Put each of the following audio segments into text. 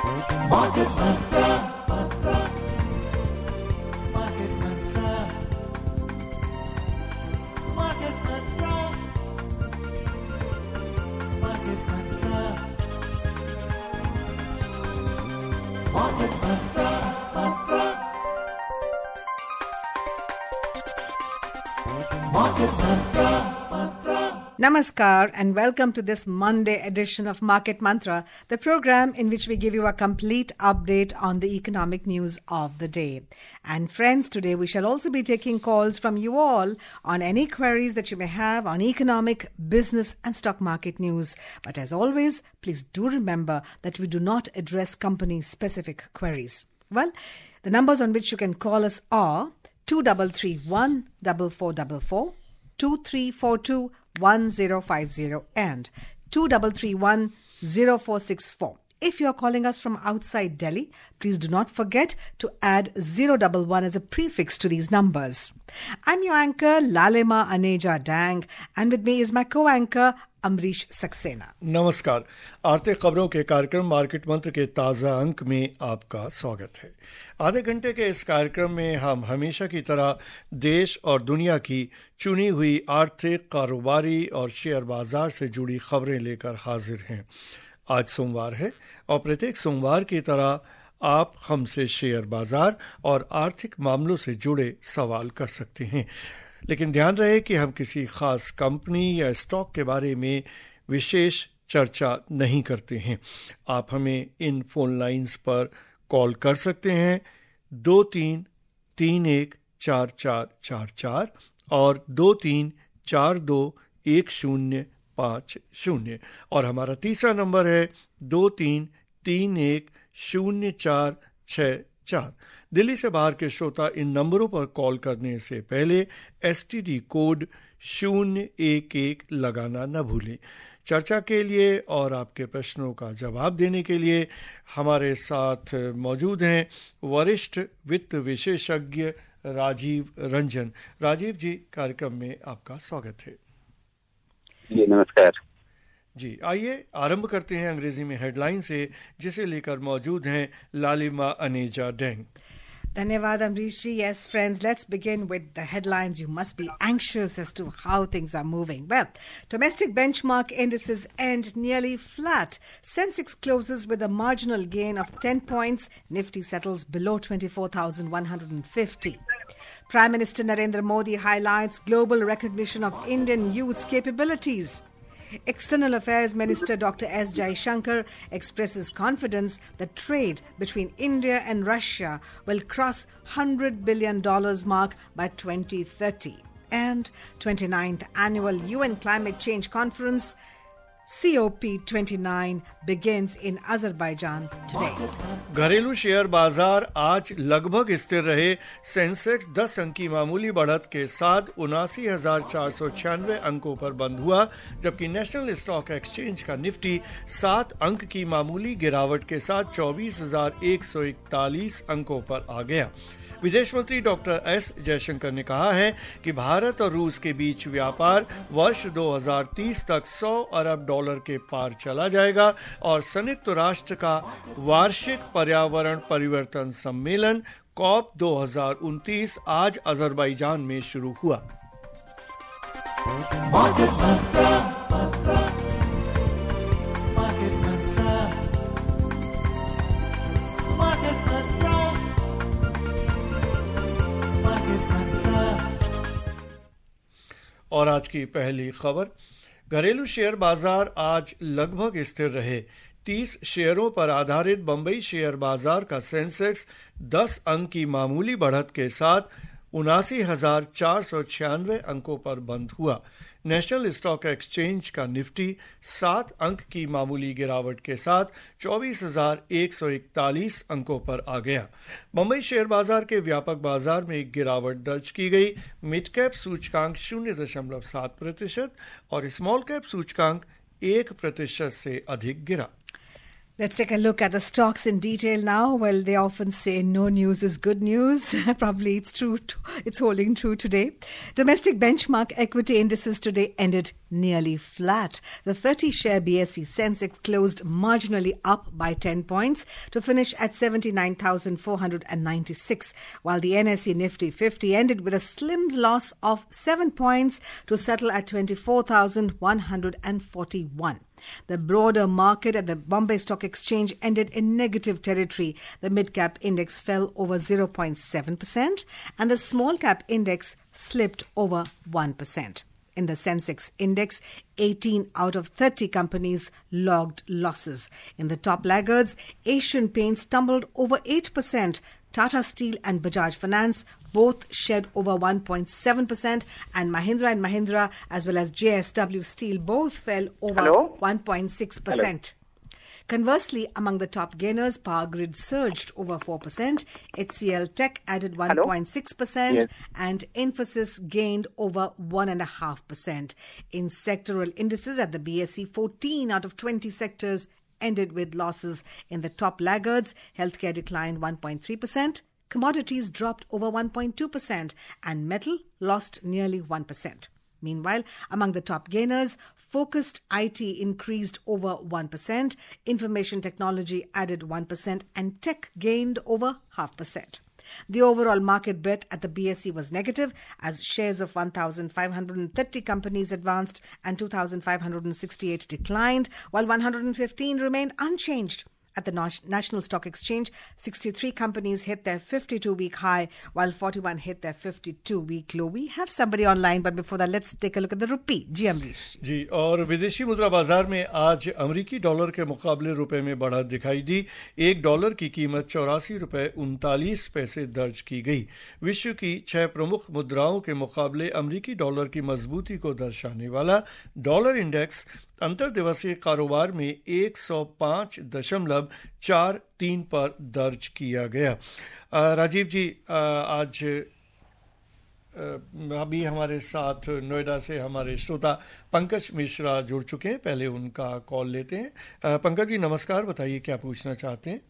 Market Mantra, Market Mantra, Market Mantra, Market Mantra, Market Mantra, Market Mantra. Namaskar and welcome to this Monday edition of Market Mantra, the program in which we give you a complete update on the economic news of the day. And friends, today we shall also be taking calls from you all on any queries that you may have on economic, business and stock market news. But as always, please do remember that we do not address company-specific queries. Well, the numbers on which you can call us are 2331 4444, 2342 1050 and 2331 0464. If you are calling us from outside Delhi, please do not forget to add 011 as a prefix to these numbers. I'm your anchor, Lalima Aneja Dang, and with me is my co-anchor, Amrish Saxena. नमस्कार। आर्थिक खबरों के कार्यक्रम market मंत्र के ताज़ा अंक में आपका स्वागत है। आधे घंटे के इस कार्यक्रम में हम हमेशा की तरह देश और दुनिया की चुनी हुई आर्थिक, कारोबारी और शेयर बाजार से जुड़ी खबरें लेकर हाजिर हैं। आज सोमवार है और प्रत्येक सोमवार की तरह आप हमसे शेयर बाजार और आर्थिक मामलों से जुड़े सवाल कर सकते हैं, लेकिन ध्यान रहे कि हम किसी खास कंपनी या स्टॉक के बारे में विशेष चर्चा नहीं करते हैं। आप हमें इन फोन लाइंस पर कॉल कर सकते हैं 23314444 और 23421050 और हमारा तीसरा नंबर है 23310464। दिल्ली से बाहर के श्रोता इन नंबरों पर कॉल करने से पहले STD कोड 011 लगाना न भूलें। चर्चा के लिए और आपके प्रश्नों का जवाब देने के लिए हमारे साथ मौजूद हैं वरिष्ठ वित्त विशेषज्ञ राजीव रंजन। राजीव जी, कार्यक्रम में आपका स्वागत है। जी नमस्कार जी। आइए आरंभ करते हैं अंग्रेजी में हेडलाइन से, जिसे लेकर मौजूद हैं लालिमा अनेजा डेंग। Dhanyavad Amrish ji. Yes, friends, let's begin with the headlines. You must be anxious as to how things are moving. Well, domestic benchmark indices end nearly flat. Sensex closes with a marginal gain of 10 points. Nifty settles below 24,150. Prime Minister Narendra Modi highlights global recognition of Indian youth's capabilities. External Affairs Minister Dr. S. Jaishankar expresses confidence that trade between India and Russia will cross $100 billion mark by 2030. And 29th Annual UN Climate Change Conference COP29 begins in Azerbaijan today. घरेलू share बाजार आज लगभग स्थिर रहे। Sensex 10 अंक की मामूली बढ़त के साथ 79,496 अंकों पर बंद हुआ, जबकि नेशनल स्टॉक एक्सचेंज का निफ्टी 7 अंक की मामूली गिरावट के साथ 24,141 अंकों पर आ गया। विदेश मंत्री डॉक्टर एस जयशंकर ने कहा है कि भारत और रूस के बीच व्यापार वर्ष 2030 तक $100 अरब के पार चला जाएगा और संयुक्त राष्ट्र का वार्षिक पर्यावरण परिवर्तन सम्मेलन COP 2029 आज अजरबैजान में शुरू हुआ। और आज की पहली खबर, घरेलू शेयर बाजार आज लगभग स्थिर रहे। 30 शेयरों पर आधारित बंबई शेयर बाजार का सेंसेक्स 10 अंक की मामूली बढ़त के साथ 79,496 अंकों पर बंद हुआ। नेशनल स्टॉक एक्सचेंज का निफ्टी 7 अंक की मामूली गिरावट के साथ 24,141 अंकों पर आ गया। बंबई शेयर बाजार के व्यापक बाजार में एक गिरावट दर्ज की गई। मिड कैप सूचकांक 0.7% और स्मॉल कैप सूचकांक 1% से अधिक गिरा। Let's take a look at the stocks in detail now. Well, they often say no news is good news. Probably it's true. It's holding true today. Domestic benchmark equity indices today ended nearly flat. The 30-share BSE Sensex closed marginally up by 10 points to finish at 79,496, while the NSE Nifty 50 ended with a slim loss of 7 points to settle at 24,141. The broader market at the Bombay Stock Exchange ended in negative territory. The mid-cap index fell over 0.7% and the small-cap index slipped over 1%. In the Sensex index, 18 out of 30 companies logged losses. In the top laggards, Asian Paints tumbled over 8%. Tata Steel and Bajaj Finance both shed over 1.7%, and Mahindra as well as JSW Steel both fell over 1.6%. Conversely, among the top gainers, Power Grid surged over 4%, HCL Tech added 1.6%, Yes. and Infosys gained over 1.5%. In sectoral indices at the BSE, 14 out of 20 sectors ended with losses. In the top laggards, healthcare declined 1.3%, commodities dropped over 1.2%, and metal lost nearly 1%. Meanwhile, among the top gainers, focused IT increased over 1%, information technology added 1%, and tech gained over 0.5%. The overall market breadth at the BSE was negative as shares of 1,530 companies advanced and 2,568 declined, while 115 remained unchanged. At the National Stock Exchange, 63 companies hit their 52-week high, while 41 hit their 52-week low. We have somebody online, but before that, let's take a look at the rupee. जी अमरीश जी, और विदेशी मुद्रा बाजार में आज अमेरिकी dollar के मुकाबले रुपए में बढ़त दिखाई दी। एक डॉलर की कीमत 84 रुपए 39 पैसे दर्ज की गई। विश्व की 6 प्रमुख मुद्राओं के मुकाबले अमेरिकी डॉलर की मजबूती को दर्शाने वाला डॉलर इंडेक्स अंतर्दिवसीय कारोबार में 105.43 पर दर्ज किया गया। राजीव जी, आज अभी हमारे साथ नोएडा से हमारे श्रोता पंकज मिश्रा जुड़ चुके हैं। पहले उनका कॉल लेते हैं। पंकज जी नमस्कार, बताइए क्या पूछना चाहते हैं।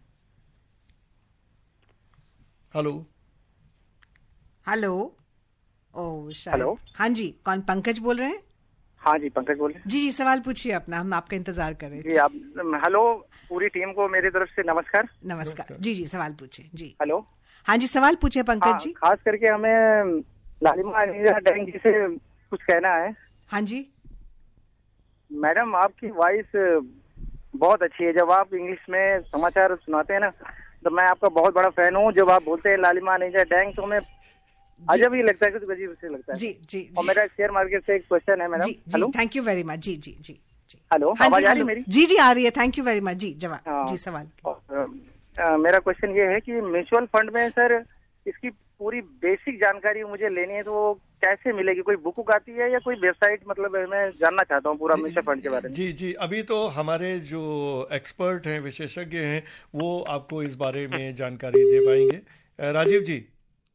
हेलो हेलो ओ शायद हेलो। हाँ जी, कौन पंकज बोल रहे हैं? हाँ जी, पंकज बोल रहे हैं। जी सवाल पूछिए अपना, हम आपका इंतजार कर रहे थे। जी आप हेलो, पूरी टीम को मेरी तरफ से नमस्कार। नमस्कार। जी सवाल पूछिए। जी हेलो। हाँ जी, सवाल पूछिए पंकज हाँ, जी। खास करके हमें लालिमा अनीजा डैंग जी से कुछ कहना है। हाँ जी। मैडम, आपकी वॉइस बहुत अच्छी है। जब आप इंग्लिश में समाचार सुनाते हैं ना, तो मैं आपका बहुत बड़ा फैन हूँ। जब आप बोलते हैं लालिमा अनीजा डैंग, तो हमें अजब ही लगता है, कुछ अजीब से लगता है। जी। और मेरा शेयर मार्केट से एक क्वेश्चन है madam. Hello, thank you very much. जी हेलो, हाँ आवाज जी, आ रही है हेलो। मेरी? जी आ रही है। Thank you very much. जी जवाब। हाँ। जी सवाल। मेरा क्वेश्चन ये है कि म्यूचुअल फंड में सर इसकी पूरी बेसिक जानकारी मुझे लेनी है, तो वो कैसे मिलेगी? कोई बुक आती है या कोई वेबसाइट? मतलब मैं जानना चाहता हूँ पूरा म्यूचुअल फंड के बारे में। जी, अभी तो हमारे जो एक्सपर्ट हैं, विशेषज्ञ हैं, वो आपको इस बारे में जानकारी दे पाएंगे। राजीव जी।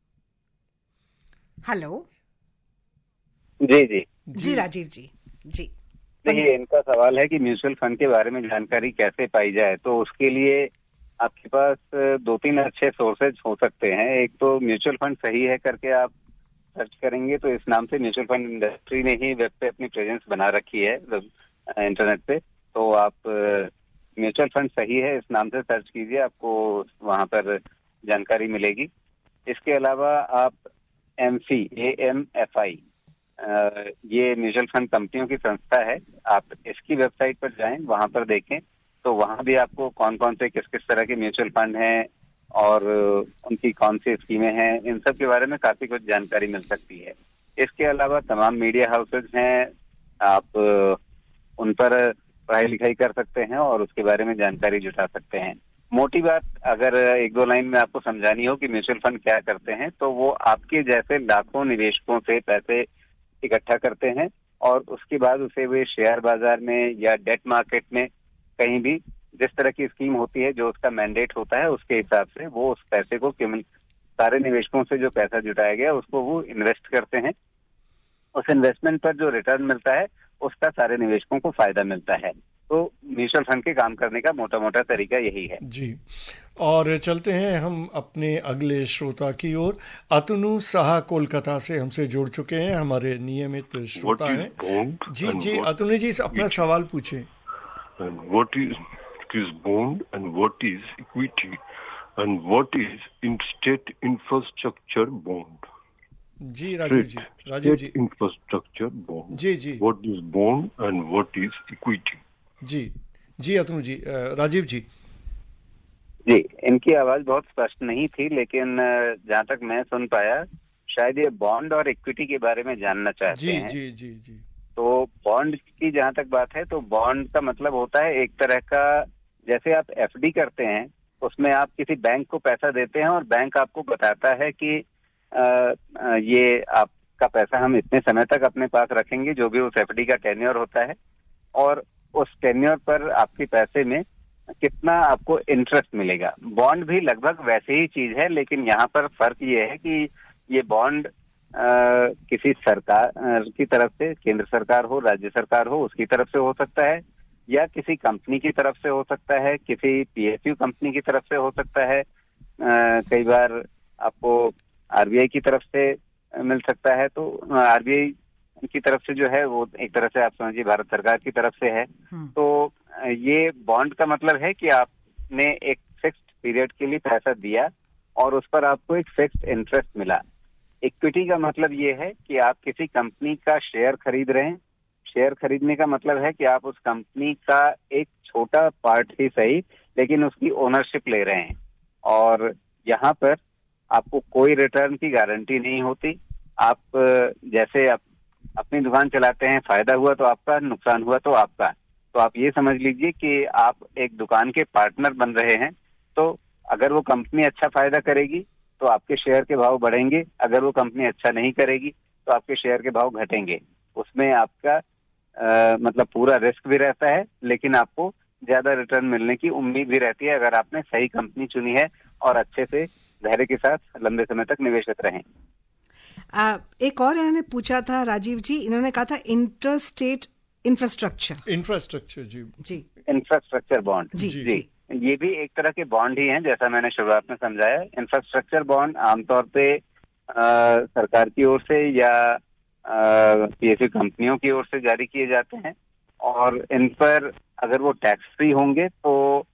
हेलो। जी राजीव जी। जी देखिए, इनका सवाल है कि म्यूचुअल फंड के बारे में जानकारी कैसे पाई जाए। तो उसके लिए आपके पास 2-3 अच्छे सोर्सेज हो सकते हैं। एक तो म्यूचुअल फंड सही है करके आप सर्च करेंगे, तो इस नाम से म्यूचुअल फंड इंडस्ट्री ने ही वेब पे अपनी प्रेजेंस बना रखी है इंटरनेट पे। तो आप म्यूचुअल फंड सही है इस नाम से सर्च कीजिए, आपको वहां पर जानकारी मिलेगी। इसके अलावा आप AMFI ये म्यूचुअल फंड कंपनियों की संस्था है, आप इसकी वेबसाइट पर जाएं, वहां पर देखें, तो वहां भी आपको कौन कौन से किस तरह के म्यूचुअल फंड हैं और उनकी कौन सी स्कीमें हैं, इन सब के बारे में काफी कुछ जानकारी मिल सकती है। इसके अलावा तमाम मीडिया हाउसेज हैं, आप उन पर पढ़ाई लिखाई कर सकते हैं और उसके बारे में जानकारी जुटा सकते हैं। मोटी बात अगर 1-2 लाइन में आपको समझानी हो कि म्यूचुअल फंड क्या करते हैं, तो वो आपके जैसे लाखों निवेशकों से पैसे इकट्ठा करते हैं और उसके बाद उसे वे शेयर बाजार में या डेट मार्केट में कहीं भी जिस तरह की स्कीम होती है, जो उसका मैंडेट होता है, उसके हिसाब से वो उस पैसे को सारे निवेशकों से जो पैसा जुटाया गया उसको वो इन्वेस्ट करते हैं। उस इन्वेस्टमेंट पर जो रिटर्न मिलता है उसका सारे निवेशकों को फायदा मिलता है। तो म्यूचुअल फंड के काम करने का मोटा मोटा तरीका यही है। जी, और चलते हैं हम अपने अगले श्रोता की ओर। अतनु साहा कोलकाता से हमसे जुड़ चुके हैं, हमारे नियमित श्रोता हैं। जी जी अतनु जी, अपना सवाल पूछें। What is bond and what is equity and what is state infrastructure bond? जी राजीव जी इंफ्रास्ट्रक्चर बॉन्ड। जी what is bond and what is equity? जी अतनु जी, राजीव जी। जी, इनकी आवाज बहुत स्पष्ट नहीं थी, लेकिन जहां तक मैं सुन पाया शायद ये बॉन्ड और इक्विटी के बारे में जानना चाहते हैं। जी। तो बॉन्ड की जहां तक बात है तो बॉन्ड का मतलब होता है एक तरह का, जैसे आप एफडी करते हैं उसमें आप किसी बैंक को पैसा देते हैं और बैंक आपको बताता है कि ये आपका पैसा हम इतने समय तक अपने पास रखेंगे, जो भी उस एफडी का टेन्योर होता है, और उस टेन्योर पर आपके पैसे में कितना आपको इंटरेस्ट मिलेगा। बॉन्ड भी लगभग वैसे ही चीज है, लेकिन यहाँ पर फर्क ये है कि ये बॉन्ड किसी सरकार की तरफ से, केंद्र सरकार हो, राज्य सरकार हो, उसकी तरफ से हो सकता है, या किसी कंपनी की तरफ से हो सकता है, किसी पीएसयू कंपनी की तरफ से हो सकता है, कई बार आपको आरबीआई की तरफ से मिल सकता है। तो आरबीआई की तरफ से जो है वो एक तरह से आप समझिए भारत सरकार की तरफ से है। तो ये बॉन्ड का मतलब है कि आपने एक फिक्स्ड पीरियड के लिए पैसा दिया और उस पर आपको एक फिक्स्ड इंटरेस्ट मिला। इक्विटी का मतलब ये है कि आप किसी कंपनी का शेयर खरीद रहे हैं। शेयर खरीदने का मतलब है कि आप उस कंपनी का एक छोटा पार्ट ही सही, लेकिन उसकी ओनरशिप ले रहे हैं, और यहाँ पर आपको कोई रिटर्न की गारंटी नहीं होती। आप जैसे आप अपनी दुकान चलाते हैं, फायदा हुआ तो आपका, नुकसान हुआ तो आपका। तो आप ये समझ लीजिए कि आप एक दुकान के पार्टनर बन रहे हैं। तो अगर वो कंपनी अच्छा फायदा करेगी तो आपके शेयर के भाव बढ़ेंगे, अगर वो कंपनी अच्छा नहीं करेगी तो आपके शेयर के भाव घटेंगे। उसमें आपका मतलब पूरा रिस्क भी रहता है, लेकिन आपको ज्यादा रिटर्न मिलने की उम्मीद भी रहती है अगर आपने सही कंपनी चुनी है और अच्छे से धैर्य के साथ लंबे समय तक निवेशित रहें। एक और इन्होंने पूछा था राजीव जी, इन्होंने कहा था इंटरस्टेट इंफ्रास्ट्रक्चर जी इंफ्रास्ट्रक्चर बॉन्ड जी ये भी एक तरह के बॉन्ड ही हैं, जैसा मैंने शुरुआत में समझाया। इंफ्रास्ट्रक्चर बॉन्ड आमतौर पे सरकार की ओर से या पीएसयू कंपनियों की ओर से जारी किए जाते हैं, और इन पर अगर वो टैक्स फ्री होंगे तो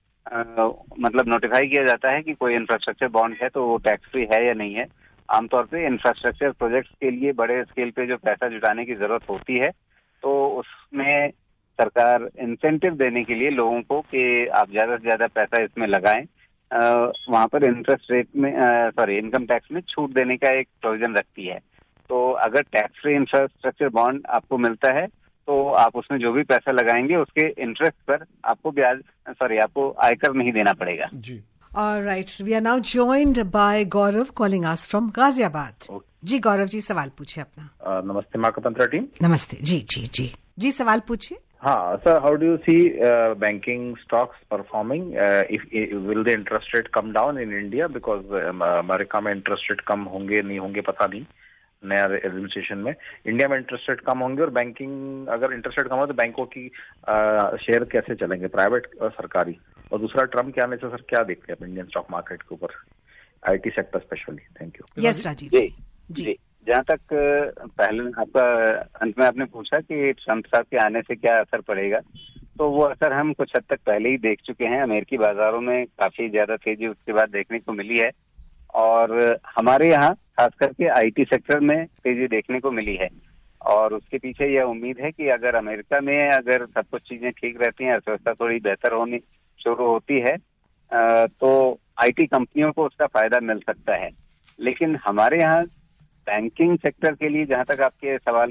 मतलब नोटिफाई किया जाता है कि कोई इंफ्रास्ट्रक्चर बॉन्ड है तो वो टैक्स फ्री है या नहीं है। आमतौर पे इंफ्रास्ट्रक्चर प्रोजेक्ट्स के लिए बड़े स्केल पे जो पैसा जुटाने की जरूरत होती है, तो उसमें सरकार इंसेंटिव देने के लिए लोगों को कि आप ज्यादा से ज्यादा पैसा इसमें लगाएं, वहां पर इंटरेस्ट रेट में इनकम टैक्स में छूट देने का एक प्रोविजन रखती है। तो अगर टैक्स फ्री इंफ्रास्ट्रक्चर बॉन्ड आपको मिलता है तो आप उसमें जो भी पैसा लगाएंगे उसके इंटरेस्ट पर आपको आयकर नहीं देना पड़ेगा जी। All right, we are now joined by Gaurav calling us from Ghaziabad. जी गौरव जी, सवाल पूछिए अपना। नमस्ते मार्केट मंत्रा टीम। नमस्ते जी सवाल पूछिए। हाँ sir, how do you see banking stocks performing? If will the interest rate come down in India? Because America में interest rate कम होंगे नहीं होंगे पता नहीं, नया एडमिनिस्ट्रेशन में। इंडिया में इंटरेस्ट रेट कम होंगे, और बैंकिंग अगर इंटरेस्ट रेट कम हो तो बैंकों की शेयर कैसे चलेंगे, प्राइवेट और सरकारी? और दूसरा, ट्रम्प के आने से सर क्या देखते हैं इंडियन स्टॉक मार्केट के ऊपर, IT sector specially? Thank you. Yes Rajiv ji. जहाँ तक पहले आपका अंत में आपने पूछा कि ट्रम्प साहब के आने से क्या असर पड़ेगा, तो वो असर हम कुछ हद तक पहले ही देख चुके हैं। अमेरिकी बाजारों में काफी ज्यादा तेजी उसके बाद देखने को मिली है, और हमारे यहाँ खास करके आईटी सेक्टर में तेजी देखने को मिली है। और उसके पीछे यह उम्मीद है कि अगर अमेरिका में अगर सब कुछ चीजें ठीक रहती हैं, अर्थव्यवस्था थोड़ी बेहतर होनी शुरू होती है, तो आईटी कंपनियों को उसका फायदा मिल सकता है। लेकिन हमारे यहाँ बैंकिंग सेक्टर के लिए जहां तक आपके सवाल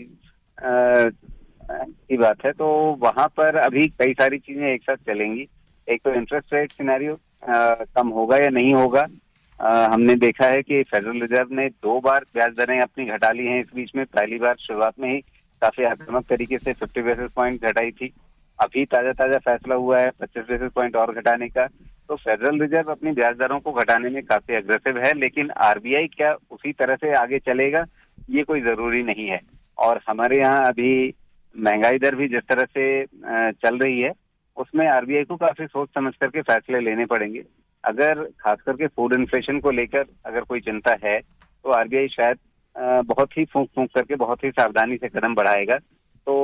की बात है, तो वहां पर अभी कई सारी चीजें एक साथ चलेंगी। एक तो इंटरेस्ट रेट सिनेरियो कम होगा या नहीं होगा। हमने देखा है कि फेडरल रिजर्व ने 2 बार ब्याज दरें अपनी घटा ली हैं इस बीच में। पहली बार शुरुआत में ही काफी आक्रामक तरीके से 50 बेसिस पॉइंट घटाई थी। अभी ताजा फैसला हुआ है 25 बेसिस पॉइंट और घटाने का। तो फेडरल रिजर्व अपनी ब्याज दरों को घटाने में काफी अग्रेसिव है, लेकिन आरबीआई क्या उसी तरह से आगे चलेगा, ये कोई जरूरी नहीं है। और हमारे यहाँ अभी महंगाई दर भी जिस तरह से चल रही है, उसमें आरबीआई को काफी सोच समझ करके फैसले लेने पड़ेंगे। अगर खास करके फूड इन्फ्लेशन को लेकर अगर कोई चिंता है तो आरबीआई शायद बहुत ही फूंक फूंक करके बहुत ही सावधानी से कदम बढ़ाएगा। तो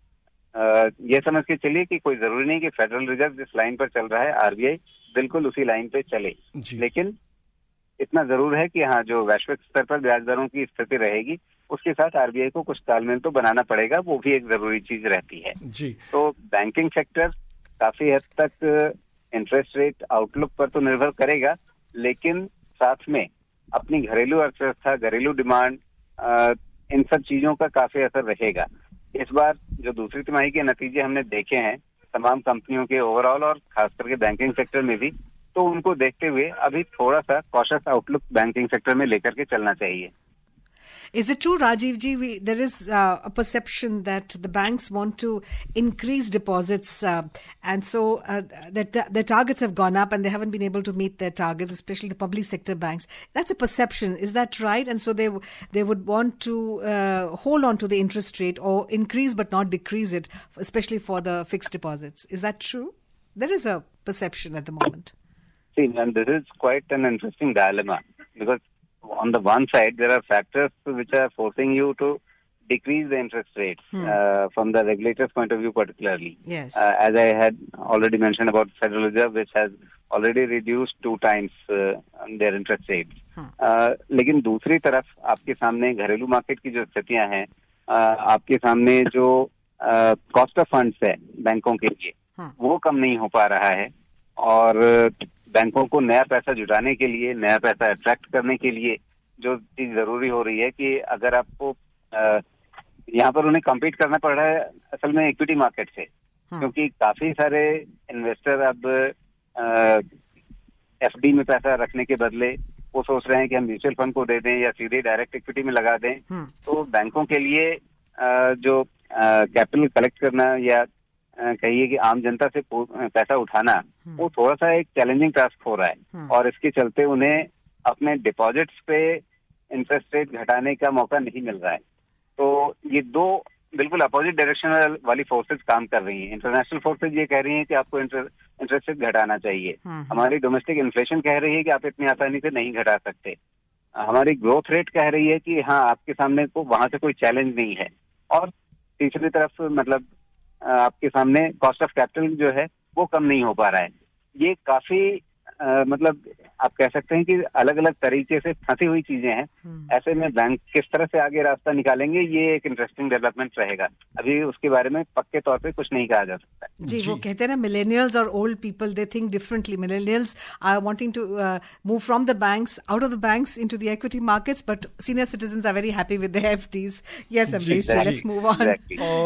ये समझ के चलिए कि कोई जरूरी नहीं कि फेडरल रिजर्व जिस लाइन पर चल रहा है आरबीआई बिल्कुल उसी लाइन पे चले, लेकिन इतना जरूर है कि हाँ, जो वैश्विक स्तर पर ब्याज दरों की स्थिति रहेगी उसके साथ आरबीआई को कुछ तालमेल तो बनाना पड़ेगा, वो भी एक जरूरी चीज रहती है जी। तो बैंकिंग सेक्टर काफी हद तक इंटरेस्ट रेट आउटलुक पर तो निर्भर करेगा, लेकिन साथ में अपनी घरेलू अर्थव्यवस्था, घरेलू डिमांड, इन सब चीजों का काफी असर रहेगा। इस बार जो दूसरी तिमाही के नतीजे हमने देखे हैं तमाम कंपनियों के ओवरऑल और खास करके बैंकिंग सेक्टर में भी, तो उनको देखते हुए अभी थोड़ा सा कॉशियस आउटलुक बैंकिंग सेक्टर में लेकर के चलना चाहिए। Is it true, Rajiv ji, there is a perception that the banks want to increase deposits and so that their targets have gone up and they haven't been able to meet their targets, especially the public sector banks. That's a perception. Is that right? And so they would want to hold on to the interest rate or increase but not decrease it, especially for the fixed deposits. Is that true? There is a perception at the moment. See, and this is quite an interesting dilemma because on the one side, there are factors which are forcing you to decrease the interest rates from the regulator's point of view particularly. Yes. As I had already mentioned about Federal Reserve, which has already reduced 2 times their interest rates. लेकिन दूसरी तरफ आपके सामने घरेलू market की जो स्थितियां हैं, आपके सामने जो कॉस्ट ऑफ फंड्स है बैंकों के लिए, वो कम नहीं हो पा रहा है और बैंकों को नया पैसा जुटाने के लिए, नया पैसा अट्रैक्ट करने के लिए जो चीज जरूरी हो रही है कि अगर आपको यहाँ पर उन्हें कम्पीट करना पड़ रहा है असल में इक्विटी मार्केट से, क्योंकि काफी सारे इन्वेस्टर अब एफडी में पैसा रखने के बदले वो सोच रहे हैं कि हम म्यूचुअल फंड को दे दें या सीधे डायरेक्ट इक्विटी में लगा दें। तो बैंकों के लिए जो कैपिटल कलेक्ट करना या कहिए कि आम जनता से पैसा उठाना, वो थोड़ा सा एक चैलेंजिंग टास्क हो रहा है और इसके चलते उन्हें अपने डिपॉजिट्स पे इंटरेस्ट रेट घटाने का मौका नहीं मिल रहा है। तो ये दो बिल्कुल अपोजिट डायरेक्शन वाली फोर्सेस काम कर रही हैं। इंटरनेशनल फोर्सेस ये कह रही हैं कि आपको इंटरेस्ट रेट घटाना चाहिए, हमारी डोमेस्टिक इन्फ्लेशन कह रही है कि आप इतनी आसानी से नहीं घटा सकते, हमारी ग्रोथ रेट कह रही है कि हाँ आपके सामने को वहां से कोई चैलेंज नहीं है, और तीसरी तरफ मतलब आपके सामने कॉस्ट ऑफ कैपिटल जो है वो कम नहीं हो पा रहा है। ये काफी मतलब आप कह सकते हैं कि अलग अलग तरीके से फंसी हुई चीजें हैं। ऐसे में बैंक किस तरह से आगे रास्ता निकालेंगे, ये एक इंटरेस्टिंग डेवलपमेंट रहेगा। अभी उसके बारे में पक्के तौर पे कुछ नहीं कहा जा सकता जी। वो कहते हैं ना, मिलेनियल्स और old people they think differently. Millennials are wanting to move from the banks, out of the banks into the equity markets, but senior citizens are very happy with the FDs. Yes Amrish, let's move on.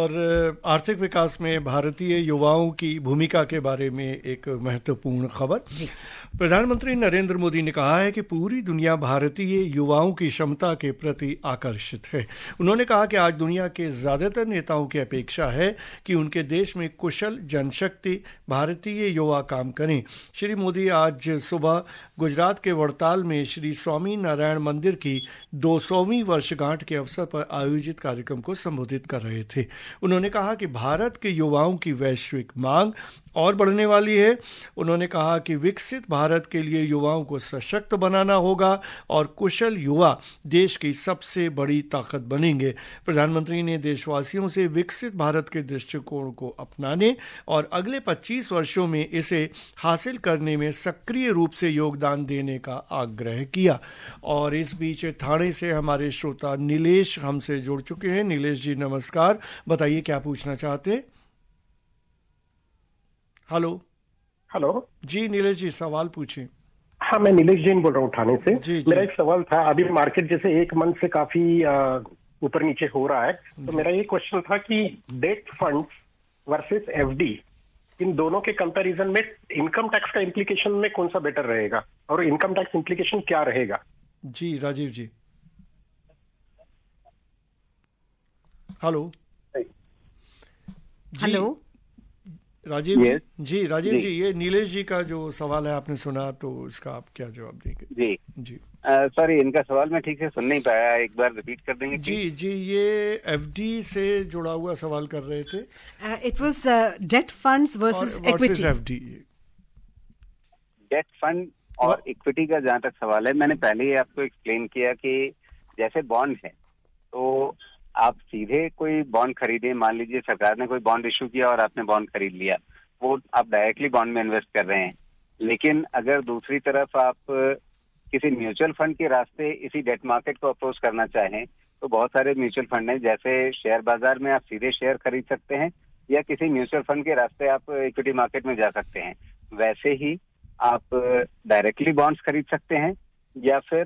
और आर्थिक विकास में भारतीय युवाओं की भूमिका के बारे में एक महत्वपूर्ण खबर। प्रधानमंत्री नरेंद्र मोदी ने कहा है कि पूरी दुनिया भारतीय युवाओं की क्षमता के प्रति आकर्षित है। उन्होंने कहा कि आज दुनिया के ज्यादातर नेताओं की अपेक्षा है कि उनके देश में कुशल जनशक्ति भारतीय युवा काम करें। श्री मोदी आज सुबह गुजरात के वड़ताल में श्री स्वामी नारायण मंदिर की 200वीं वर्षगांठ के अवसर पर आयोजित कार्यक्रम को संबोधित कर रहे थे। उन्होंने कहा कि भारत के युवाओं की वैश्विक मांग और बढ़ने वाली है। उन्होंने कहा कि विकसित भारत के लिए युवाओं को सशक्त बनाना होगा और कुशल युवा देश की सबसे बड़ी ताकत बनेंगे। प्रधानमंत्री ने देशवासियों से विकसित भारत के दृष्टिकोण को अपनाने और अगले 25 वर्षों में इसे हासिल करने में सक्रिय रूप से योगदान देने का आग्रह किया। और इस बीच ठाणे से हमारे श्रोता नीलेश हमसे जुड़ चुके हैं। नीलेश जी नमस्कार, बताइए क्या पूछना चाहते हैं। हेलो जी नीलेश जी, सवाल पूछें। हाँ, मैं नीलेश जैन बोल रहा हूँ ठाणे से। जी। मेरा एक सवाल था, अभी मार्केट जैसे एक मंथ से काफी ऊपर नीचे हो रहा है, तो मेरा ये क्वेश्चन था कि डेट फंड्स वर्सेस एफडी, इन दोनों के कंपैरिजन में इनकम टैक्स का इम्प्लीकेशन में कौन सा बेटर रहेगा और इनकम टैक्स इम्प्लीकेशन क्या रहेगा? जी राजीव जी। हेलो राजीव जी, ये नीलेश जी का जो सवाल है आपने सुना, तो इसका आप क्या जवाब देंगे? जी, सॉरी, इनका सवाल मैं ठीक से सुन नहीं पाया, एक बार रिपीट कर देंगे? जी जी, ये एफडी से जुड़ा हुआ सवाल कर रहे थे। It was debt funds versus equity. FD, debt fund और इक्विटी का जहाँ तक सवाल है, मैंने पहले ही आपको एक्सप्लेन किया कि जैसे बॉन्ड है, तो आप सीधे कोई बॉन्ड खरीदे, मान लीजिए सरकार ने कोई बॉन्ड इशू किया और आपने बॉन्ड खरीद लिया, वो आप डायरेक्टली बॉन्ड में इन्वेस्ट कर रहे हैं। लेकिन अगर दूसरी तरफ आप किसी म्यूचुअल फंड के रास्ते इसी डेट मार्केट को अप्रोच करना चाहें, तो बहुत सारे म्यूचुअल फंड हैं, जैसे शेयर बाजार में आप सीधे शेयर खरीद सकते हैं, या किसी म्यूचुअल फंड के रास्ते आप इक्विटी मार्केट में जा सकते हैं। वैसे ही आप डायरेक्टली बॉन्ड्स खरीद सकते हैं, या फिर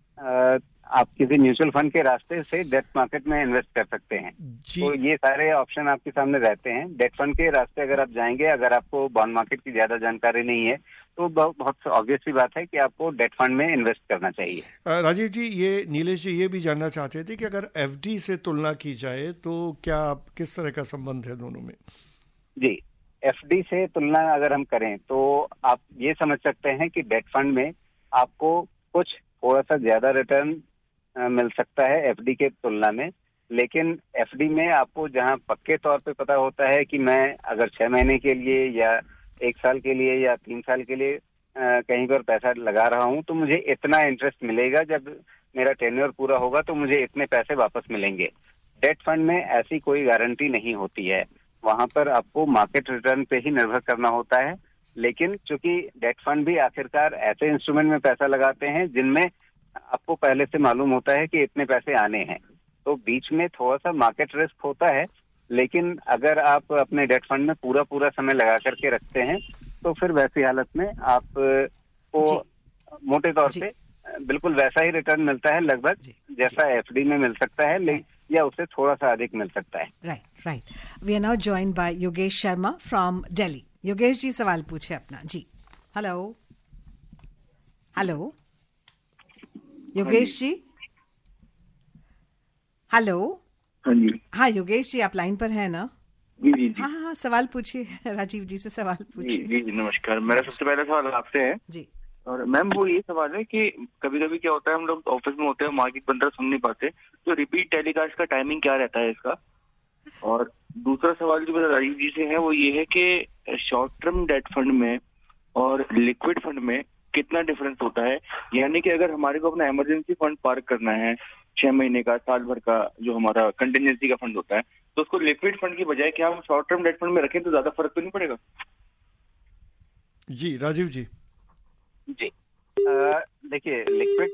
आप किसी म्यूचुअल फंड के रास्ते से डेट मार्केट में इन्वेस्ट कर सकते हैं। तो ये सारे ऑप्शन आपके सामने रहते हैं। डेट फंड के रास्ते अगर आप जाएंगे, अगर आपको बॉन्ड मार्केट की ज्यादा जानकारी नहीं है, तो बहुत ऑब्वियस सी बात है कि आपको डेट फंड में इन्वेस्ट करना चाहिए। राजीव जी, ये नीलेश जी ये भी जानना चाहते थे कि अगर एफडी से तुलना की जाए तो क्या किस तरह का संबंध है दोनों में? जी, एफडी से तुलना अगर हम करें तो आप ये समझ सकते हैं कि डेट फंड में आपको कुछ थोड़ा सा ज्यादा रिटर्न मिल सकता है एफडी के तुलना में, लेकिन एफडी में आपको जहां पक्के तौर पे पता होता है कि मैं अगर 6 महीने के लिए या 1 साल के लिए या 3 साल के लिए कहीं पर पैसा लगा रहा हूं, तो मुझे इतना इंटरेस्ट मिलेगा, जब मेरा टेन्योर पूरा होगा तो मुझे इतने पैसे वापस मिलेंगे। डेट फंड में ऐसी कोई गारंटी नहीं होती है, वहां पर आपको मार्केट रिटर्न पे ही निर्भर करना होता है। लेकिन चूंकि डेट फंड भी आखिरकार ऐसे इंस्ट्रूमेंट में पैसा लगाते हैं जिनमें आपको पहले से मालूम होता है कि इतने पैसे आने हैं, तो बीच में थोड़ा सा मार्केट रिस्क होता है। लेकिन अगर आप अपने डेट फंड में पूरा समय लगा करके रखते हैं, तो फिर वैसी हालत में आप को मोटे तौर पे बिल्कुल वैसा ही रिटर्न मिलता है लगभग जैसा एफडी में मिल सकता है, या उससे थोड़ा सा अधिक मिल सकता है। Right. We are now joined by Yogesh Sharma from Delhi. Yogesh ji सवाल पूछे अपना जी। Hello Yogesh ji, hello. हाँ जी। हाँ योगेश जी, आप लाइन पर हैं ना? जी। हाँ, सवाल पूछिए, राजीव जी से सवाल पूछिए। जी नमस्कार। मेरा सबसे पहला सवाल आपसे है जी। और मैम वो ये सवाल है कि कभी कभी क्या होता है, हम लोग ऑफिस में होते हैं, मार्केट मंत्रा सुन नहीं पाते, तो रिपीट टेलीकास्ट का टाइमिंग क्या रहता है इसका? और दूसरा सवाल जो मेरा राजीव जी से है वो ये है कि शॉर्ट टर्म डेट फंड में और लिक्विड फंड में कितना डिफरेंस होता है? यानी कि अगर हमारे को अपना इमरजेंसी फंड पार्क करना है 6 महीने का, साल भर का, जो हमारा कंटिजेंसी का फंड होता है, तो उसको लिक्विड फंड की बजाय क्या हम शॉर्ट टर्म डेट फंड में रखें तो ज्यादा फर्क तो नहीं पड़ेगा? जी राजीव जी। जी देखिए, लिक्विड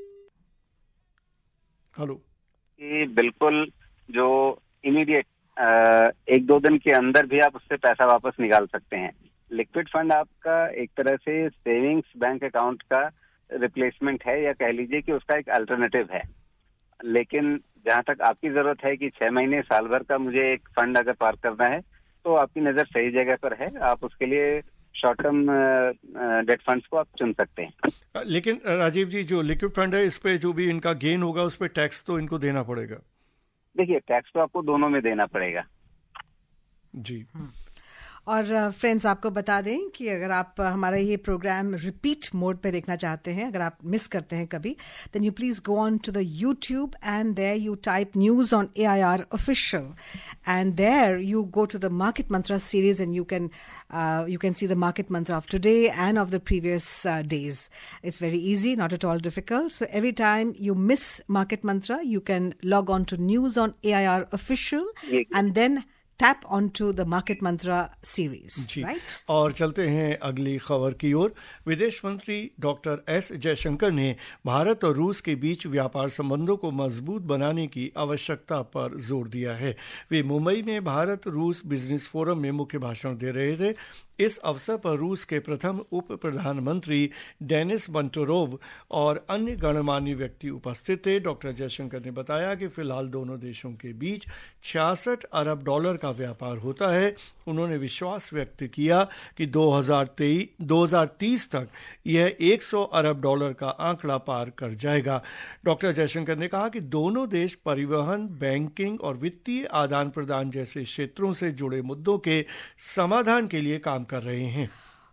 बिल्कुल जो इमीडिएट 1-2 दिन के अंदर भी आप उससे पैसा वापस निकाल सकते हैं। लिक्विड फंड आपका एक तरह से सेविंग्स बैंक अकाउंट का रिप्लेसमेंट है, या कह लीजिए कि उसका एक अल्टरनेटिव है। लेकिन जहां तक आपकी जरूरत है कि 6 महीने साल भर का मुझे एक फंड अगर पार्क करना है, तो आपकी नजर सही जगह पर है, आप उसके लिए शॉर्ट टर्म डेट फंड्स को आप चुन सकते हैं। लेकिन राजीव जी, जो लिक्विड फंड है, इस पे जो भी इनका गेन होगा उस पे टैक्स तो इनको देना पड़ेगा। देखिए, टैक्स तो आपको दोनों में देना पड़ेगा। जी। और फ्रेंड्स, आपको बता दें कि अगर आप हमारा ये प्रोग्राम रिपीट मोड पे देखना चाहते हैं, अगर आप मिस करते हैं कभी, then you please go on to the YouTube and there you type news on AIR official, and there you go to the Market Mantra series and you can see the Market Mantra of today and of the previous days. It's very easy, not at all difficult. So every time you miss Market Mantra, you can log on to news on AIR official and then tap onto the Market Mantra series. Right? और चलते हैं अगली खबर की ओर। विदेश मंत्री doctor S Jaishankar ने भारत और रूस के बीच व्यापार संबंधों को मजबूत बनाने की आवश्यकता पर जोर दिया है। वे मुंबई में भारत रूस बिजनेस फोरम में मुख्य भाषण दे रहे थे। इस अवसर पर रूस के प्रथम उप प्रधानमंत्री डेनिस बंटोरोव और अन्य गणमान्य व्यक्ति उपस्थित थे। डॉक्टर जयशंकर ने बताया कि फिलहाल दोनों देशों के बीच 66 अरब डॉलर का व्यापार होता है। उन्होंने विश्वास व्यक्त किया कि 2030 तक यह 100 अरब डॉलर का आंकड़ा पार कर जाएगा। डॉक्टर जयशंकर ने कहा कि दोनों देश परिवहन, बैंकिंग और वित्तीय आदान प्रदान जैसे क्षेत्रों से जुड़े मुद्दों के समाधान के लिए काम कर रहे हैं।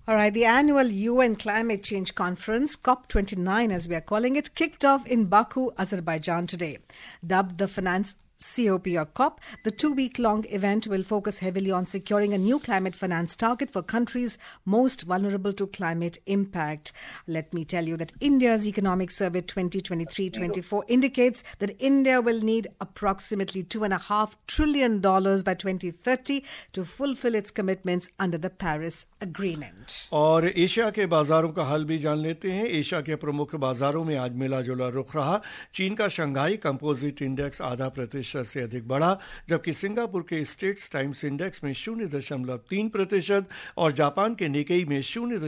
All right, the annual UN Climate Change Conference, COP29 as we are calling it, kicked off in Baku, Azerbaijan today. Dubbed the Finance COP or COP, the 2-week-long event will focus heavily on securing a new climate finance target for countries most vulnerable to climate impact. Let me tell you that India's Economic Survey 2023-24 indicates that India will need approximately $2.5 trillion by 2030 to fulfill its commitments under the Paris Agreement. और Asia के बाजारों का हाल भी जान लेते हैं। Asia के प्रमुख बाजारों में आज मिला जुला रुख रहा। चीन का शंघाई कंपोजिट इंडेक्स 0.5% से अधिक बढ़ा, जबकि सिंगापुर के स्टेट्स टाइम्स इंडेक्स में 0.3% और जापान के निकेई में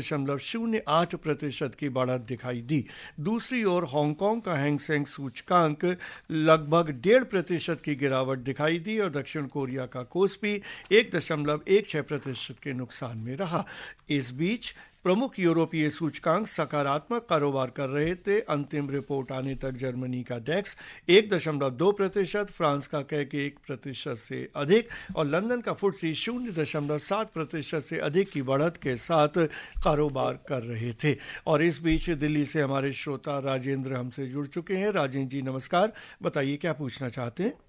0.08% की बढ़त दिखाई दी। दूसरी ओर हांगकांग का हैंग सेंग सूचकांक लगभग 1.5% की गिरावट दिखाई दी और दक्षिण कोरिया का कोस्पी 1.16% के नुकसान में रहा। इस बीच प्रमुख यूरोपीय सूचकांक सकारात्मक कारोबार कर रहे थे। अंतिम रिपोर्ट आने तक जर्मनी का डेक्स 1.2%, फ्रांस का कैक 1% से अधिक और लंदन का फुट्सी 0.7% से अधिक की बढ़त के साथ कारोबार कर रहे थे। और इस बीच दिल्ली से हमारे श्रोता राजेंद्र हमसे जुड़ चुके हैं। राजेंद्र जी नमस्कार, बताइए क्या पूछना चाहते हैं?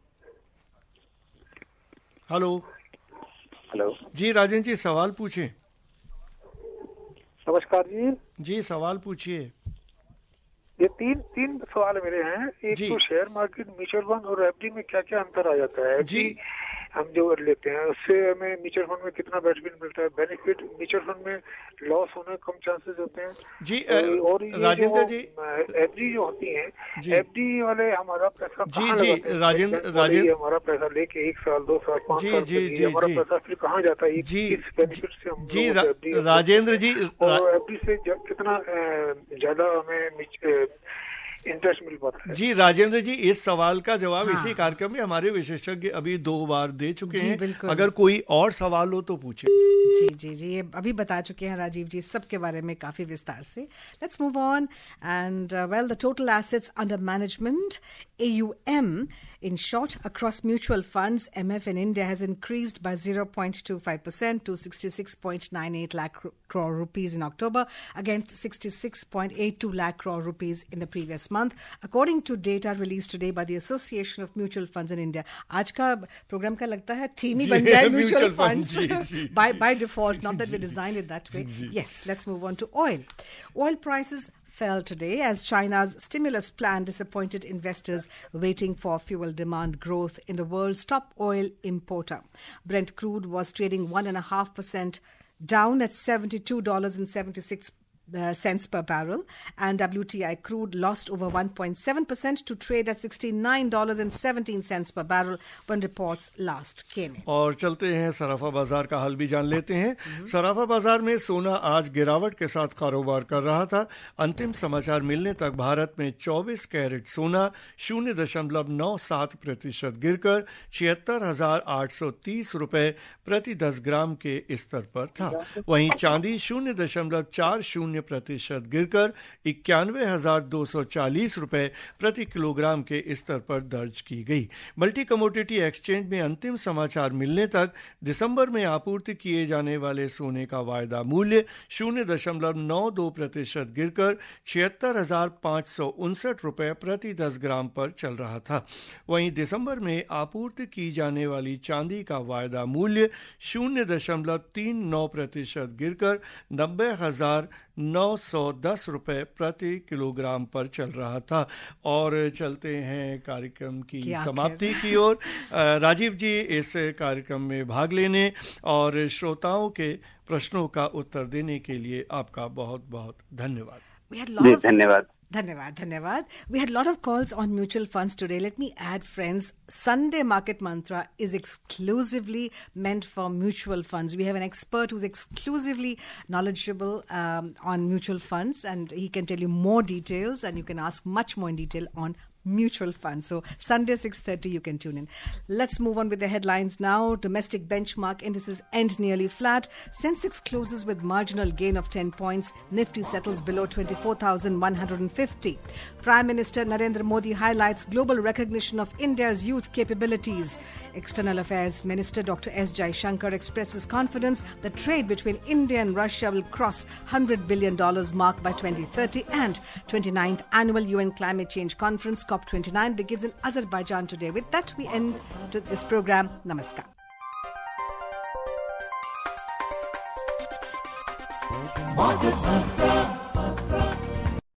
हेलो जी राजेंद्र जी, सवाल पूछें। नमस्कार जी। जी सवाल पूछिए। ये तीन सवाल मेरे हैं। एक तो शेयर मार्केट, म्यूचुअल फंड और एफडी में क्या क्या अंतर आ जाता है जी? हम जो लेते हैं उससे हमें म्यूचुअल फंड में कितना बेनिफिट मिलता है? बेनिफिट म्यूचुअल फंड में लॉस होने कम चांसेस होते हैं जी। और राजेंद्र जी, एफडी जो होती है, एफडी वाले हमारा पैसा जी राजेंद्र हमारा पैसा लेके 1 साल 2 साल 5 साल हमारा पैसा फिर कहाँ जाता है? जी बेनिफिट से हम जी राजेंद्र जी, और एफडी से कितना ज्यादा हमें इंटरेस्ट मिल पाता है? जी राजेंद्र जी, इस सवाल का जवाब इसी कार्यक्रम में हमारे विशेषज्ञ अभी 2 बार दे चुके हैं। अगर कोई और सवाल हो तो पूछे। जी ये अभी बता चुके हैं राजीव जी सबके बारे में काफी विस्तार से। Let's move on and well, the total assets under management AUM in short across mutual funds MF in India has increased by 0.25% to 66.98 lakh crore rupees in October against 66.82 lakh crore rupees in the previous month, according to data released today by the Association of Mutual Funds in India. आज का programme का लगता है theme ही बन गया है mutual funds by default, not that we designed it that way. Yes, let's move on to oil. Oil prices fell today as China's stimulus plan disappointed investors waiting for fuel demand growth in the world's top oil importer. Brent crude was trading 1.5% down at $72.76 cents per barrel, and WTI crude lost over 1.7% to trade at $69.17 per barrel when reports last came in. और चलते हैं सराफा बाजार का हाल भी जान लेते हैं। सराफा बाजार में सोना आज गिरावट के साथ कारोबार कर रहा था। अंतिम समाचार मिलने तक भारत में 24 कैरेट सोना 0.97% गिरकर 76,830 रुपए प्रति 10 ग्राम के स्तर पर था। वहीं चांदी 0.40% गिरकर 91,240 रुपए प्रति किलोग्राम के स्तर पर दर्ज की गई। मल्टी कमोडिटी एक्सचेंज में अंतिम समाचार मिलने तक दिसंबर में आपूर्ति किए जाने वाले सोने का वायदा मूल्य 0.92% गिरकर 76,559 रुपए प्रति 10 ग्राम पर चल रहा था। वहीं दिसंबर में आपूर्ति की जाने वाली चांदी का वायदा मूल्य 0.39% गिरकर 90,910 रुपए प्रति किलोग्राम पर चल रहा था। और चलते हैं कार्यक्रम की समाप्ति की ओर। राजीव जी, इस कार्यक्रम में भाग लेने और श्रोताओं के प्रश्नों का उत्तर देने के लिए आपका बहुत बहुत धन्यवाद। धन्यवाद. We had a lot of calls on mutual funds today. Let me add, friends, Sunday Market Mantra is exclusively meant for mutual funds. We have an expert who's exclusively knowledgeable on mutual funds, and he can tell you more details, and you can ask much more in detail on mutual fund. So Sunday 6:30 you can tune in. Let's move on with the headlines now. Domestic benchmark indices end nearly flat. Sensex closes with marginal gain of 10 points. Nifty settles below 24,150. Prime Minister Narendra Modi highlights global recognition of India's youth capabilities. External Affairs Minister Dr. S. Jaishankar expresses confidence that trade between India and Russia will cross $100 billion mark by 2030, and 29th Annual UN Climate Change Conference COP29 begins in Azerbaijan today. With that, we end this program. Namaskar. Market Mantra.